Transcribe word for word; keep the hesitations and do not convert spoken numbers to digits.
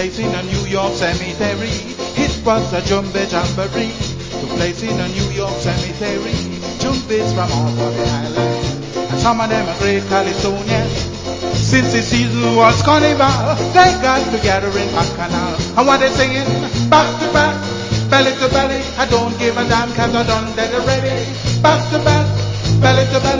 place in a New York cemetery. It was a jumbo jamboree. Took place in a New York cemetery. Jumbies from all over the island, and some of them are great Calypsonians. Since the season was carnival, they got together in Bacchanal. And what they singing? Back to back, belly to belly. I don't give a damn 'cause I done dead already. Back to back, belly to belly.